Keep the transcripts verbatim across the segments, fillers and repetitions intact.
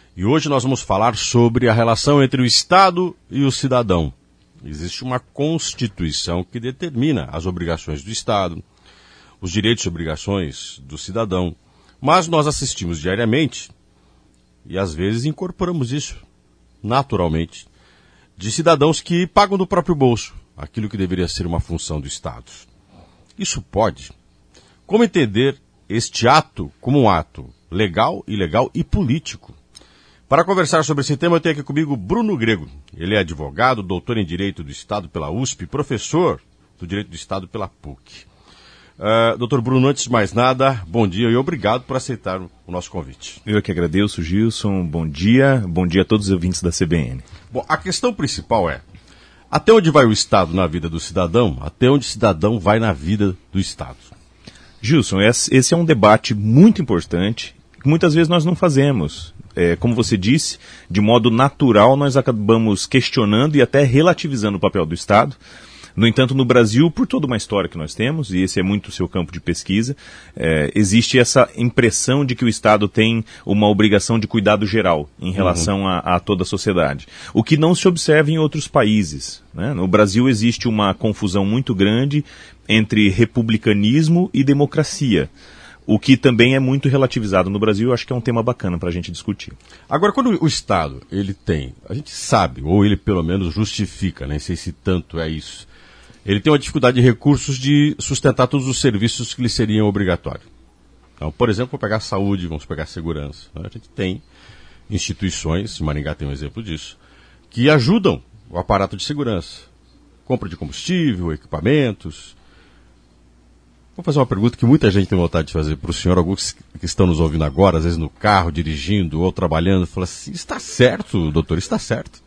E hoje nós vamos falar sobre a relação entre o Estado e o cidadão. Existe uma Constituição que determina as obrigações do Estado, os direitos e obrigações do cidadão, mas nós assistimos diariamente, e às vezes incorporamos isso naturalmente, de cidadãos que pagam do próprio bolso aquilo que deveria ser uma função do Estado. Isso pode? Como entender este ato como um ato legal, ilegal e político? Para conversar sobre esse tema, eu tenho aqui comigo Bruno Grego. Ele é advogado, doutor em Direito do Estado pela U S P, professor do Direito do Estado pela P U C. Uh, doutor Bruno, antes de mais nada, bom dia e obrigado por aceitar o nosso convite. Eu que agradeço, Gilson. Bom dia. Bom dia a todos os ouvintes da C B N. Bom, a questão principal é, até onde vai o Estado na vida do cidadão? Até onde o cidadão vai na vida do Estado? Gilson, esse é um debate muito importante que muitas vezes nós não fazemos. É, como você disse, de modo natural nós acabamos questionando e até relativizando o papel do Estado. No entanto, no Brasil, por toda uma história que nós temos, e esse é muito o seu campo de pesquisa, é, existe essa impressão de que o Estado tem uma obrigação de cuidado geral em relação uhum. a, a toda a sociedade. O que não se observa em outros países, né? No Brasil existe uma confusão muito grande entre republicanismo e democracia. O que também é muito relativizado no Brasil, eu acho que é um tema bacana para a gente discutir. Agora, quando o Estado, ele tem, a gente sabe, ou ele pelo menos justifica, nem sei se tanto é isso, ele tem uma dificuldade de recursos de sustentar todos os serviços que lhe seriam obrigatórios. Então, por exemplo, vamos pegar a saúde, vamos pegar a segurança. A gente tem instituições, Maringá tem um exemplo disso, que ajudam o aparato de segurança. Compra de combustível, equipamentos. Vou fazer uma pergunta que muita gente tem vontade de fazer para o senhor, alguns que estão nos ouvindo agora, às vezes no carro, dirigindo ou trabalhando, fala assim, está certo, doutor, está certo.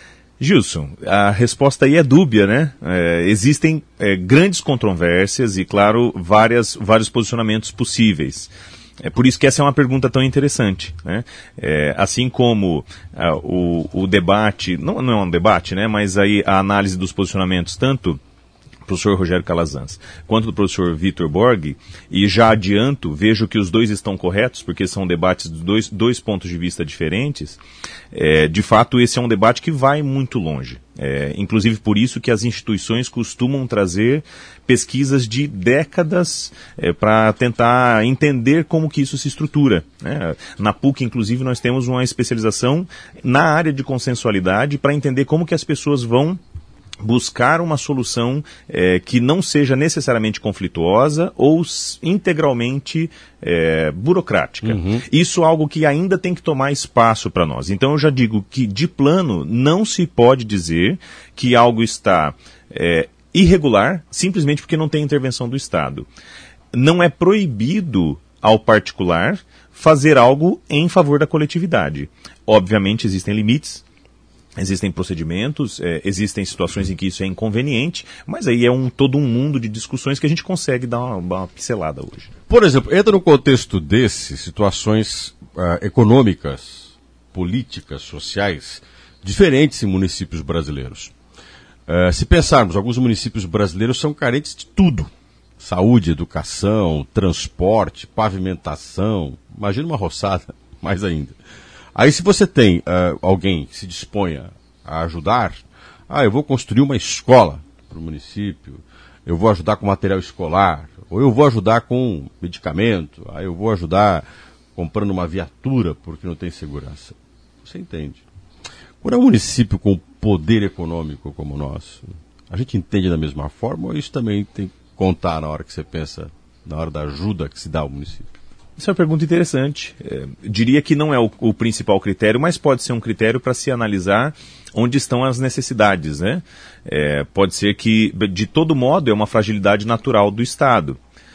Gilson, a resposta aí é dúbia, né? É, existem é, grandes controvérsias e, claro, várias, vários posicionamentos possíveis. É por isso que essa é uma pergunta tão interessante, né? É, assim como a, o, o debate, não, não é um debate, né? Mas aí a análise dos posicionamentos, tanto professor Rogério Calazans, quanto do professor Vitor Borg, e já adianto, vejo que os dois estão corretos, porque são debates de dois, dois pontos de vista diferentes. É, de fato, esse é um debate que vai muito longe. É, inclusive por isso que as instituições costumam trazer pesquisas de décadas é, para tentar entender como que isso se estrutura, né? Na P U C, inclusive, nós temos uma especialização na área de consensualidade para entender como que as pessoas vão buscar uma solução é, que não seja necessariamente conflituosa ou integralmente é, burocrática. Uhum. Isso é algo que ainda tem que tomar espaço para nós. Então eu já digo que, de plano, não se pode dizer que algo está é, irregular simplesmente porque não tem intervenção do Estado. Não é proibido ao particular fazer algo em favor da coletividade. Obviamente existem limites. Existem procedimentos, é, existem situações em que isso é inconveniente, mas aí é um, todo um mundo de discussões que a gente consegue dar uma, uma pincelada hoje. Por exemplo, entra no contexto desse, situações uh, econômicas, políticas, sociais, diferentes em municípios brasileiros. Uh, se pensarmos, alguns municípios brasileiros são carentes de tudo. Saúde, educação, transporte, pavimentação, imagina uma roçada, mais ainda. Aí se você tem uh, alguém que se disponha a ajudar, ah, eu vou construir uma escola para o município, eu vou ajudar com material escolar, ou eu vou ajudar com medicamento, aí eu vou ajudar comprando uma viatura porque não tem segurança. Você entende? Quando é um município com poder econômico como o nosso, a gente entende da mesma forma ou isso também tem que contar na hora que você pensa, na hora da ajuda que se dá ao município? Isso é uma pergunta interessante. É, diria que não é o, o principal critério, mas pode ser um critério para se analisar onde estão as necessidades, né? É, pode ser que, de todo modo, é uma fragilidade natural do Estado.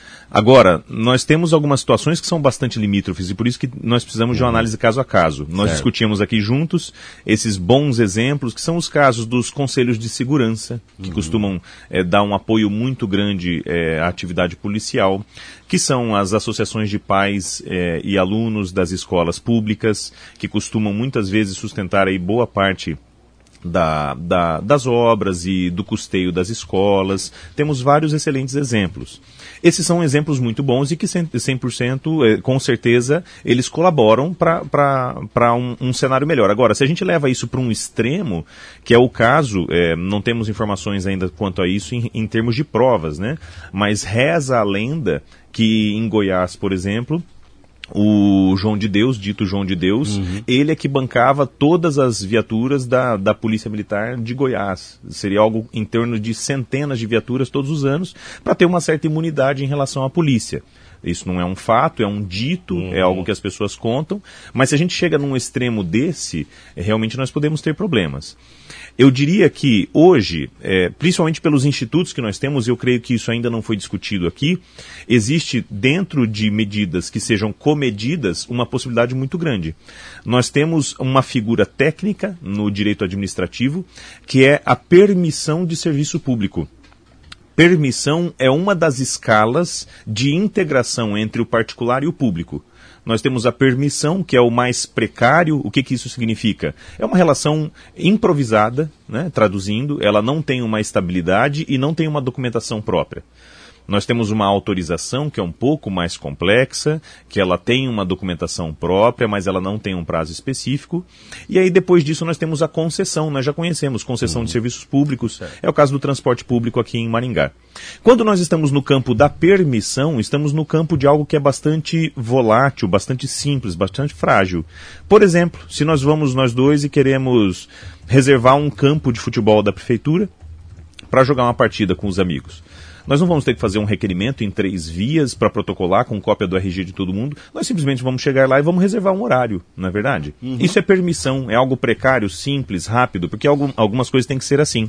Agora, nós temos algumas situações que são bastante limítrofes e por isso que nós precisamos de uma análise caso a caso. Nós certo. discutimos aqui juntos esses bons exemplos, que são os casos dos conselhos de segurança, que uhum. costumam é, dar um apoio muito grande é, à atividade policial, que são as associações de pais é, e alunos das escolas públicas, que costumam muitas vezes sustentar aí boa parte Da, da, das obras e do custeio das escolas. Temos vários excelentes exemplos. Esses são exemplos muito bons e que cem por cento, eh, com certeza, eles colaboram para um, um cenário melhor. Agora, se a gente leva isso para um extremo, que é o caso, eh, não temos informações ainda quanto a isso em, em termos de provas, né? Mas reza a lenda que em Goiás, por exemplo, o João de Deus, dito João de Deus, uhum. ele é que bancava todas as viaturas da, da Polícia Militar de Goiás. Seria algo em torno de centenas de viaturas todos os anos, para ter uma certa imunidade em relação à polícia. Isso não é um fato, é um dito, uhum. é algo que as pessoas contam, mas se a gente chega num extremo desse, realmente nós podemos ter problemas. Eu diria que hoje, é, principalmente pelos institutos que nós temos, eu creio que isso ainda não foi discutido aqui, existe dentro de medidas que sejam comedidas uma possibilidade muito grande. Nós temos uma figura técnica no direito administrativo, que é a permissão de serviço público. Permissão é uma das escalas de integração entre o particular e o público. Nós temos a permissão, que é o mais precário. O que, que isso significa? É uma relação improvisada, né, traduzindo, ela não tem uma estabilidade e não tem uma documentação própria. Nós temos uma autorização que é um pouco mais complexa, que ela tem uma documentação própria, mas ela não tem um prazo específico. E aí depois disso nós temos a concessão, nós já conhecemos, concessão uhum. de serviços públicos, certo. É o caso do transporte público aqui em Maringá. Quando nós estamos no campo da permissão, estamos no campo de algo que é bastante volátil, bastante simples, bastante frágil. Por exemplo, se nós vamos nós dois e queremos reservar um campo de futebol da prefeitura para jogar uma partida com os amigos. Nós não vamos ter que fazer um requerimento em três vias para protocolar com cópia do R G de todo mundo. Nós simplesmente vamos chegar lá e vamos reservar um horário, não é verdade? Uhum. Isso é permissão, é algo precário, simples, rápido, porque algum, algumas coisas têm que ser assim.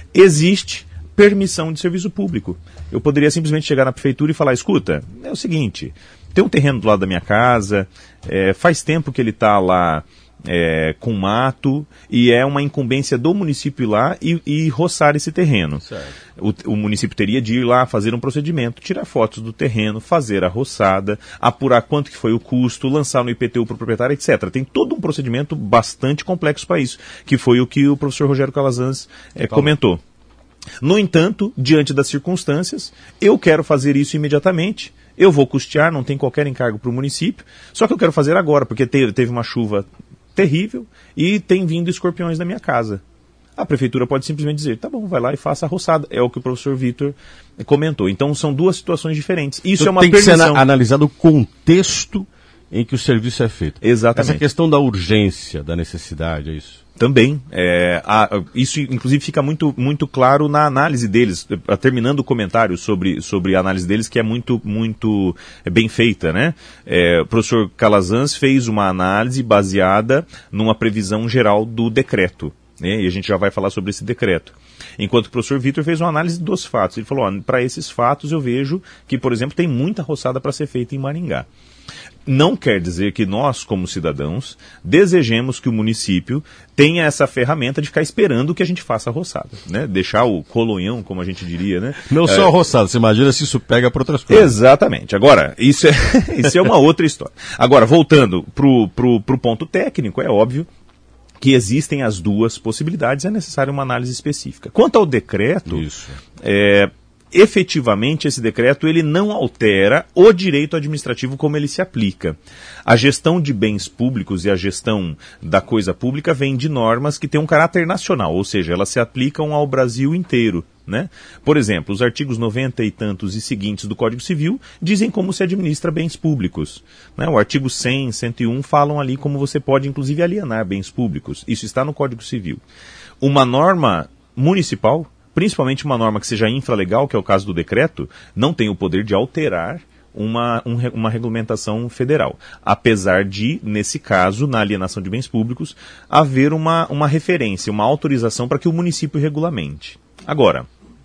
Existe permissão de serviço público. Eu poderia simplesmente chegar na prefeitura e falar, escuta, é o seguinte, tem um terreno do lado da minha casa, é, faz tempo que ele está lá... É, com mato, e é uma incumbência do município ir lá e, e roçar esse terreno. O, o município teria de ir lá fazer um procedimento, tirar fotos do terreno, fazer a roçada, apurar quanto que foi o custo, lançar no I P T U para o proprietário, etcétera. Tem todo um procedimento bastante complexo para isso, que foi o que o professor Rogério Calazans é, comentou. No entanto, diante das circunstâncias, eu quero fazer isso imediatamente. Eu vou custear, não tem qualquer encargo para o município, só que eu quero fazer agora, porque teve, teve uma chuva terrível e tem vindo escorpiões na minha casa. A prefeitura pode simplesmente dizer, tá bom, vai lá e faça a roçada. É o que o professor Vitor comentou. Então são duas situações diferentes. Isso então, é uma tem permissão. Tem que ser analisado o contexto em que o serviço é feito. Exatamente. Essa questão da urgência, da necessidade, é isso? Também. É, a, isso, inclusive, fica muito, muito claro na análise deles. Terminando o comentário sobre, sobre a análise deles, que é muito, muito bem feita, né? É, o professor Calazans fez uma análise baseada numa previsão geral do decreto. Né? E a gente já vai falar sobre esse decreto. Enquanto o professor Vitor fez uma análise dos fatos. Ele falou, para esses fatos eu vejo que, por exemplo, tem muita roçada para ser feita em Maringá. Não quer dizer que nós, como cidadãos, desejemos que o município tenha essa ferramenta de ficar esperando que a gente faça a roçada, né? Deixar o colonhão, como a gente diria, né? Não é... só a roçada, você imagina se isso pega para outras coisas. Exatamente. Agora, isso é, isso é uma outra história. Agora, voltando pro, pro, pro ponto técnico, é óbvio que existem as duas possibilidades, é necessária uma análise específica. Quanto ao decreto, isso. É, efetivamente esse decreto ele não altera o direito administrativo como ele se aplica. A gestão de bens públicos e a gestão da coisa pública vem de normas que têm um caráter nacional, ou seja, elas se aplicam ao Brasil inteiro. Né? Por exemplo, os artigos noventa e tantos e seguintes do Código Civil dizem como se administra bens públicos. Né? O artigo cem, cento e um falam ali como você pode, inclusive, alienar bens públicos. Isso está no Código Civil. Uma norma municipal, principalmente uma norma que seja infralegal, que é o caso do decreto, não tem o poder de alterar uma, um, uma regulamentação federal. Apesar de, nesse caso, na alienação de bens públicos, haver uma, uma referência, uma autorização para que o município regulamente. Agora,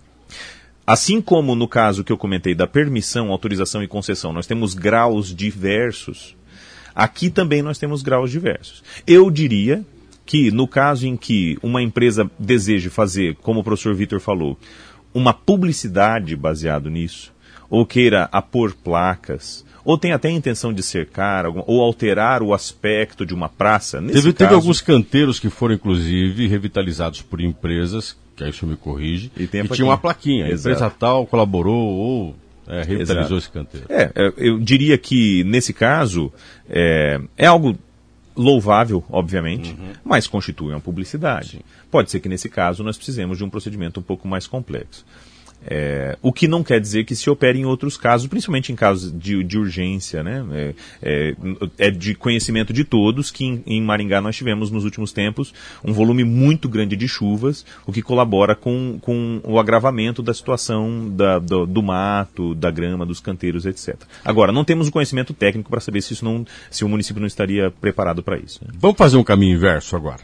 assim como no caso que eu comentei da permissão, autorização e concessão, nós temos graus diversos, aqui também nós temos graus diversos. Eu diria que no caso em que uma empresa deseje fazer, como o professor Vitor falou, uma publicidade baseado nisso, ou queira apor placas, ou tem até a intenção de cercar, ou alterar o aspecto de uma praça. Nesse teve, caso... teve alguns canteiros que foram, inclusive, revitalizados por empresas, que aí isso me corrige, e que tinha uma plaquinha. A empresa tal colaborou ou é, revitalizou Exato. esse canteiro. É, eu diria que, nesse caso, é, é algo louvável, obviamente, uhum. mas constitui uma publicidade. Sim. Pode ser que, nesse caso, nós precisemos de um procedimento um pouco mais complexo. É, o que não quer dizer que se opere em outros casos, principalmente em casos de, de urgência, né? É, é, é de conhecimento de todos que em, em Maringá nós tivemos nos últimos tempos um volume muito grande de chuvas, o que colabora com, com o agravamento da situação da, do, do mato, da grama, dos canteiros, etcétera. Agora, não temos o conhecimento técnico para saber se, isso não, se o município não estaria preparado para isso. Né? Vamos fazer um caminho inverso agora.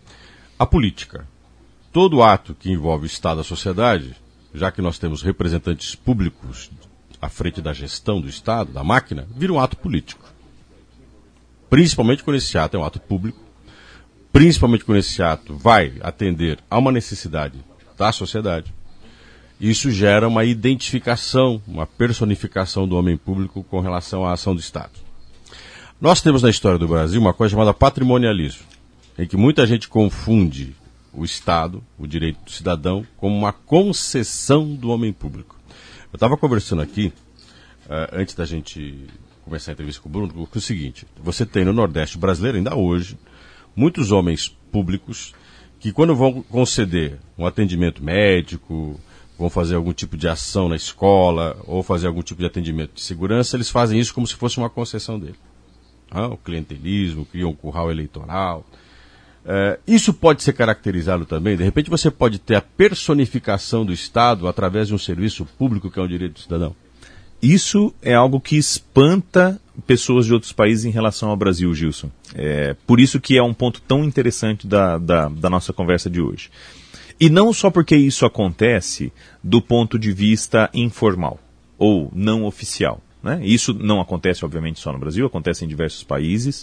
A política. Todo ato que envolve o Estado e a sociedade, já que nós temos representantes públicos à frente da gestão do Estado, da máquina, vira um ato político. Principalmente quando esse ato é um ato público, principalmente quando esse ato vai atender a uma necessidade da sociedade. Isso gera uma identificação, uma personificação do homem público com relação à ação do Estado. Nós temos na história do Brasil uma coisa chamada patrimonialismo, em que muita gente confunde o Estado, o direito do cidadão, como uma concessão do homem público. Eu estava conversando aqui, uh, antes da gente começar a entrevista com o Bruno, que é o seguinte: você tem no Nordeste brasileiro, ainda hoje, muitos homens públicos que, quando vão conceder um atendimento médico, vão fazer algum tipo de ação na escola, ou fazer algum tipo de atendimento de segurança, eles fazem isso como se fosse uma concessão dele. Ah, o clientelismo, criam um curral eleitoral. Uh, isso pode ser caracterizado também, de repente você pode ter a personificação do Estado através de um serviço público que é um direito do cidadão. Isso é algo que espanta pessoas de outros países em relação ao Brasil, Gilson. É, por isso que é um ponto tão interessante da, da, da nossa conversa de hoje. E não só porque isso acontece do ponto de vista informal ou não oficial. Né? Isso não acontece, obviamente, só no Brasil, acontece em diversos países.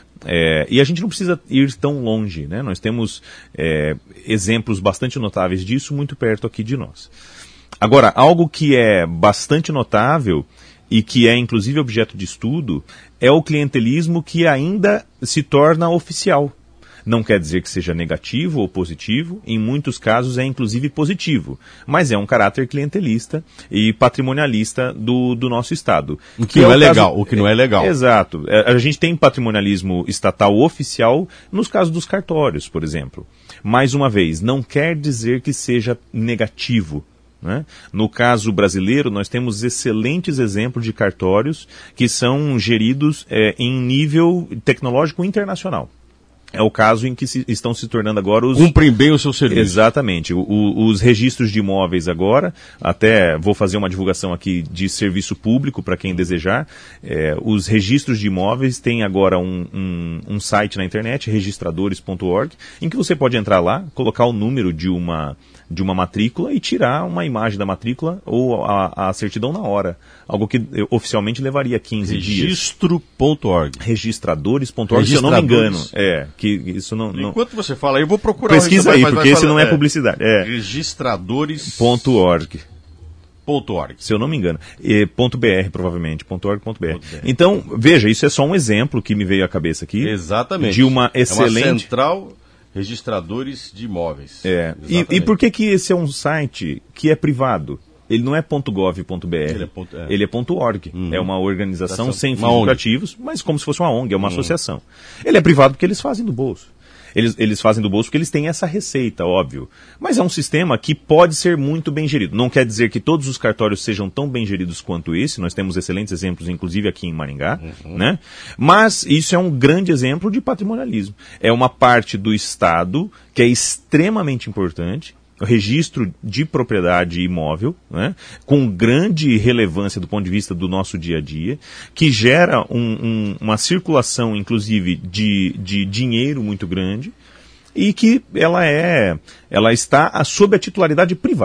É, e a gente não precisa ir tão longe, né? Nós temos é, exemplos bastante notáveis disso muito perto aqui de nós. Agora, algo que é bastante notável e que é inclusive objeto de estudo é o clientelismo que ainda se torna oficial. Não quer dizer que seja negativo ou positivo, em muitos casos é inclusive positivo, mas é um caráter clientelista e patrimonialista do, do nosso Estado. O que, que não é, é legal, caso... o que não é legal. É, exato. A gente tem patrimonialismo estatal oficial nos casos dos cartórios, por exemplo. Mais uma vez, não quer dizer que seja negativo. Né? No caso brasileiro, nós temos excelentes exemplos de cartórios que são geridos é, em nível tecnológico internacional. É o caso em que se, estão se tornando agora os... Cumprem bem o seu serviço. Exatamente. O, o, os registros de imóveis agora, até vou fazer uma divulgação aqui de serviço público para quem desejar. É, os registros de imóveis têm agora um, um, um site na internet, registradores ponto org, em que você pode entrar lá, colocar o número de uma, de uma matrícula e tirar uma imagem da matrícula ou a, a certidão na hora. Algo que oficialmente levaria quinze dias. Registro ponto org. Registradores ponto org, se eu não me engano. É, que isso não, não... Enquanto você fala aí, eu vou procurar... Pesquisa aí, porque esse não é, é publicidade. É. Registradores... Ponto org. Ponto org. Se eu não me engano. E, ponto .br, provavelmente. Ponto .org, ponto .br. Então, veja, isso é só um exemplo que me veio à cabeça aqui. Exatamente. De uma excelente... É uma central registradores de imóveis. É. E, e por que que esse é um site que é privado? Ele não é .gov ponto br, ele é, ponto, é. Ele é .org. Uhum. É uma organização sem fins lucrativos, mas como se fosse uma O N G, é uma uhum. associação. Ele é privado porque eles fazem do bolso. Eles, eles fazem do bolso porque eles têm essa receita, óbvio. Mas é um sistema que pode ser muito bem gerido. Não quer dizer que todos os cartórios sejam tão bem geridos quanto esse. Nós temos excelentes exemplos, inclusive aqui em Maringá. Uhum. Né? Mas isso é um grande exemplo de patrimonialismo. É uma parte do Estado que é extremamente importante. O registro de propriedade imóvel, né, com grande relevância do ponto de vista do nosso dia a dia, que gera um, um, uma circulação, inclusive, de, de dinheiro muito grande, e que ela, é, ela está sob a titularidade privada.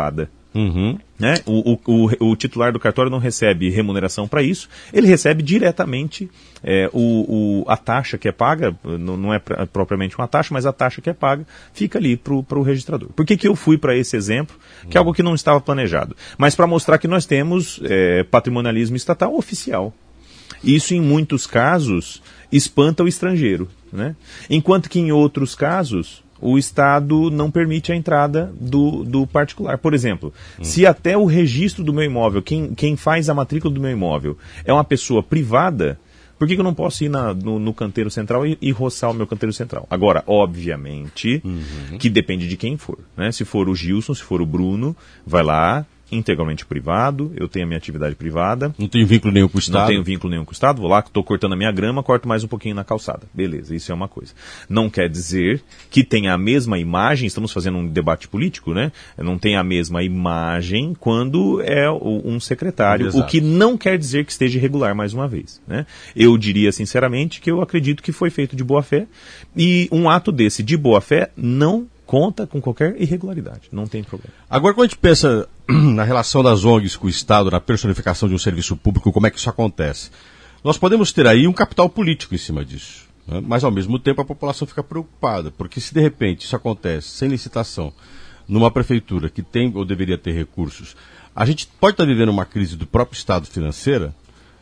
Uhum. Né? O, o, o, o titular do cartório não recebe remuneração para isso, ele recebe diretamente é, o, o, a taxa que é paga, não, não é pra, propriamente uma taxa, mas a taxa que é paga fica ali para o registrador. Por que, que eu fui para esse exemplo, que é algo que não estava planejado? Mas para mostrar que nós temos é, patrimonialismo estatal oficial. Isso, em muitos casos, espanta o estrangeiro, né? Enquanto que em outros casos o Estado não permite a entrada do, do particular. Por exemplo, hum. se até o registro do meu imóvel, quem, quem faz a matrícula do meu imóvel é uma pessoa privada, por que, que eu não posso ir na, no, no canteiro central e, e roçar o meu canteiro central? Agora, obviamente, uhum. que depende de quem for, né? Se for o Gilson, se for o Bruno, vai lá, integralmente privado, eu tenho a minha atividade privada. Não tenho vínculo nenhum com o Estado. Não tenho vínculo nenhum com o Estado, vou lá, estou cortando a minha grama, corto mais um pouquinho na calçada. Beleza, isso é uma coisa. Não quer dizer que tenha a mesma imagem, estamos fazendo um debate político, né? Não tem a mesma imagem quando é um secretário, Exato. O que não quer dizer que esteja irregular mais uma vez, né? Eu diria sinceramente que eu acredito que foi feito de boa fé, e um ato desse de boa fé não conta com qualquer irregularidade, não tem problema. Agora, quando a gente pensa na relação das O N Gs com o Estado, na personificação de um serviço público, como é que isso acontece? Nós podemos ter aí um capital político em cima disso, né? Mas ao mesmo tempo a população fica preocupada, porque se de repente isso acontece sem licitação, numa prefeitura que tem ou deveria ter recursos, a gente pode estar vivendo uma crise do próprio Estado financeira.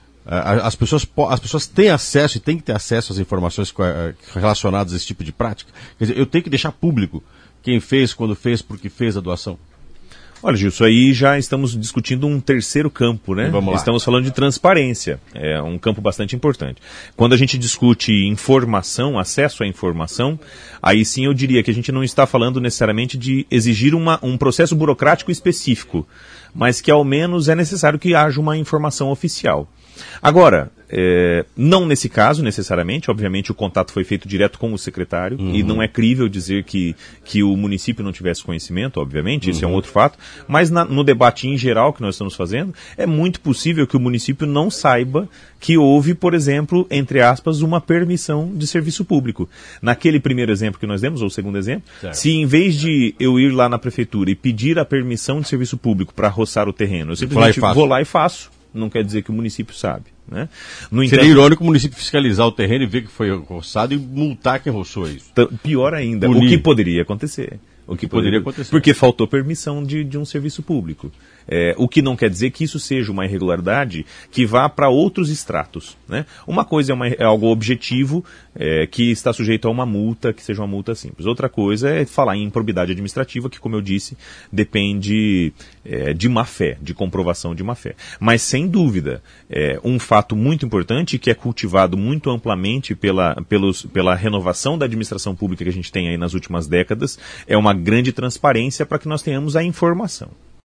As pessoas, as pessoas têm acesso e têm que ter acesso às informações relacionadas a esse tipo de prática. Quer dizer, eu tenho que deixar público quem fez, quando fez, porque fez a doação. Olha, Gilson, aí já estamos discutindo um terceiro campo, né? Vamos lá. Estamos falando de transparência, é um campo bastante importante. Quando a gente discute informação, acesso à informação, aí sim eu diria que a gente não está falando necessariamente de exigir uma, um processo burocrático específico, mas que ao menos é necessário que haja uma informação oficial. Agora, é, não nesse caso necessariamente, obviamente o contato foi feito direto com o secretário, uhum. e não é crível dizer que, que o município não tivesse conhecimento, obviamente, isso uhum. é um outro fato, mas na, no debate em geral que nós estamos fazendo, é muito possível que o município não saiba que houve, por exemplo, entre aspas, uma permissão de serviço público. Naquele primeiro exemplo que nós demos, ou o segundo exemplo, certo. Se em vez de eu ir lá na prefeitura e pedir a permissão de serviço público para roçar o terreno, eu simplesmente vou lá e faço. Não quer dizer que o município sabe, né? No Seria entanto, irônico o município fiscalizar o terreno e ver que foi roçado e multar quem roçou isso. Pior ainda, Punir. O que poderia acontecer. O que poderia acontecer. Porque faltou permissão de, de um serviço público. É, o que não quer dizer que isso seja uma irregularidade que vá para outros estratos, né? Uma coisa é, uma, é algo objetivo, é, que está sujeito a uma multa, que seja uma multa simples. Outra coisa é falar em improbidade administrativa, que, como eu disse, depende é, de má fé, de comprovação de má fé. Mas, sem dúvida, é, um fato muito importante que é cultivado muito amplamente pela, pelos, pela renovação da administração pública que a gente tem aí nas últimas décadas é uma grande transparência para que nós tenhamos a informação.